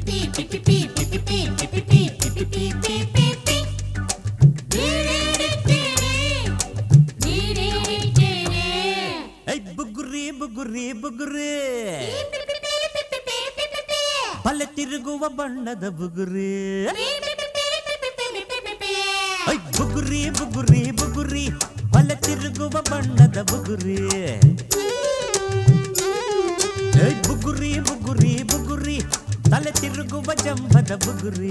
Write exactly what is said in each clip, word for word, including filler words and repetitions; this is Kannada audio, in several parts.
ಬುಗುರಿ ಬುಗುರಿ ಬುಗುರಿ ಬಲೆ ತಿರುಗುವ ಬಣ್ಣದ ಬುಗುರಿ ಬುಗುರಿ ಬುಗುರಿ ಬುಗುರಿ ಬಲೆ ತಿರುಗುವ ಬಣ್ಣದ ಬುಗುರಿ ಬುಗುರಿ ಬುಗುರಿ ಬುಗುರಿ ತಲೆ ತಿರುಗುವ ಜಂಬದ ಬುಗುರಿ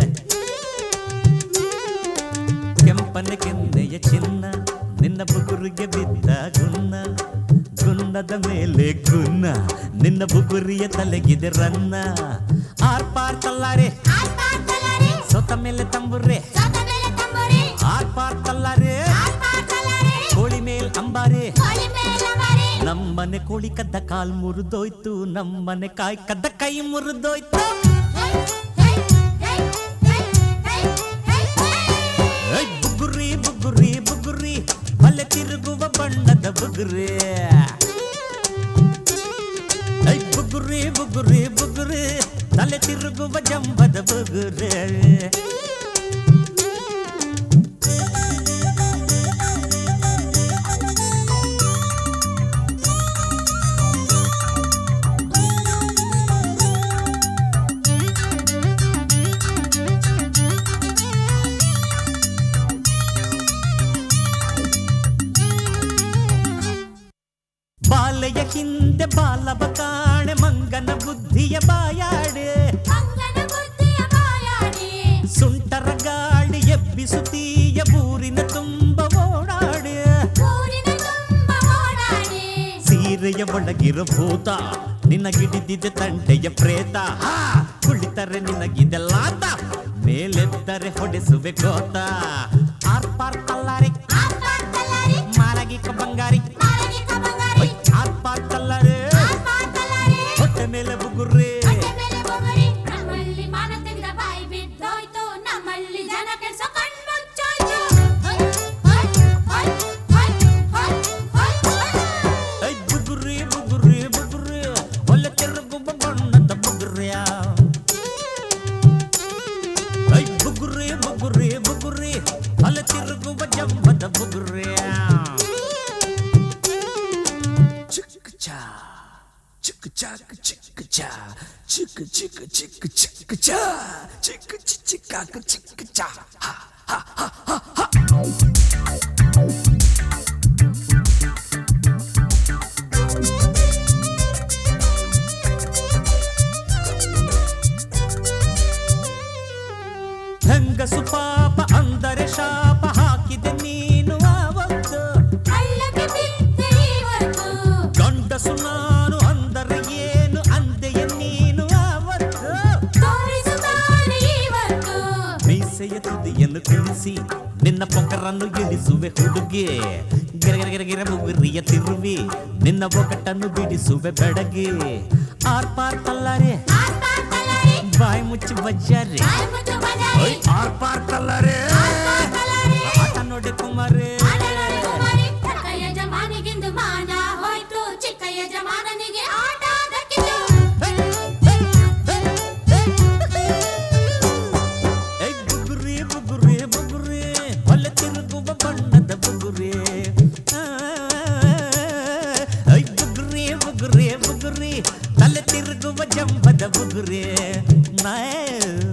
ಕೆಂಪನ ಕೆನ್ನೆಯ ಚಿನ್ನ ನಿನ್ನ ಬುಗುರಿಗೆ ಬಿದ್ದ ಗುನ್ನ ಗುನ್ನದ ಮೇಲೆ ಗುನ್ನ ನಿನ್ನ ಬುಗುರಿಯ ತಲೆಗಿದೆ ರನ್ನ ಆರ್ ಪಾರ್ ತಲ್ಲಾರೆ ಸೊತ್ತ ಮೇಲೆ ತಂಬುರೆ ಆರ್ ಪಾರ್ ತಲ್ಲಾರೆ ಕೋಳಿ ಮೇಲ್ ಅಂಬಾರೆ ನಮ್ಮನೆ ಕೋಳಿ ಕದ್ದ ಕಾಲ್ ಮುರಿದೋಯ್ತು ನಮ್ಮನೆ ಕಾಯಿ ಕದ್ದ ಕೈ ಮುರಿದೋಯ್ತು ಬುಗುರಿ ಬುಗುರಿ ಬುಗುರಿ ಬಲೆ ತಿರುಗುವ ಬಣ್ಣದ ಬುಗುರಿ ಬುಗುರಿ ಬುಗುರಿ ಬುಗುರಿ ತಲೆ ತಿರುಗುವ ಜಂಬದ ಬುಗುರಿ ಬಾಲೆಯ ಹಿಂದೆ ಬಾಲವ ಕಾಣೆ ಮಂಗನ ಬುದ್ಧಿಯ ಬಾಯಾಡೆ ಸುಂಟರ ಗಾಳಿ ಎಬ್ಬಿಸುತ್ತೀಯ ಊರಿನ ತುಂಬ ಓಡಾಡೆ ಸೀರೆಯ ಒಳಗಿರೋ ಭೂತ ನಿನಗಿಡಿದಿದೆ ತಂಟೆಯ ಪ್ರೇತ ಕುಳಿತರೆ ನಿನಗಿದೆ ಲಾತ ಮೇಲೆದ್ದರೆ ಹೊಡೆಸುವೆ ಗೋತ ಆರ್ ಪಾರ್ ಕಲ್ಲಾರಿ ಮಾಲಗಿಕ ಬಂಗಾರಿ ಆರ್ ಪಾರ್ ಕಲ್ಲಾರೆ ಹೊಟ್ಟೆ ಮೇಲೆ ಬುಗುರಿ ಬುಗುರಿ ಬುಗುರಿ ಬುಗುರಿ ಒಳ್ಳೆ ತಿರುಗುವ ಬಣ್ಣದ ಬುಗುರಿಯ ಬುಗುರಿ ಬುಗುರಿ ಬುಗುರಿ ಒಳ್ಳೆ ತಿರುಗುವ ಜಂಬದ ಬುಗುರಿಯ Chicka chicka chicka cha, chicka chicka chicka chicka cha, chicka chicka chicka cha, ha ha ha ha ha. ಹೆಂಗಸು ಪಾಪ ಅಂದರೆ ಶಾಪ ಹಾಕಿದೆ ನೀನು ಆವತ್ತು ಗಂಡಸು ನಾನು ಅಂದರೆ ಏನು ಅಂದೆಯ ನೀನು ಆವತ್ತು ಮೀಸೆಯ ತುದಿಯನ್ನು ಕುಣಿಸಿ ನಿನ್ನ ಪೊಕರನ್ನು ಇಳಿಸುವೆ ಹುಡುಗಿ ಗಿರಗಿರಗಿರ ಬುಗುರಿಯ ತಿರುವಿ ನಿನ್ನ ಒಗಟನ್ನು ಬಿಡಿಸುವೆ ಬೆಡಗಿ ಆರ್ ಪಾರ್ ತಲ್ಲಾರೆ ಬಾಯಿ ಮುಚ್ಚಿ ಬಜ್ಜಾರೆ ಆರ್ ಪಾರ್ ತಲ್ಲಾರೆ ಆಟ ನೋಡಿ ಕುಮಾರೇ ಬುಗುರಿ ಬುಗುರಿ ಬುಗುರಿ ಒಳ್ಳೆ ತಿರುಗುವ ಬಣ್ಣದ ಬುಗುರಿ ಬುಗುರಿ ಬುಗುರಿ ಬುಗುರಿ ತಲೆ ತಿರುಗುವ ಜಂಬದ ಬುಗುರಿ ನಾಯ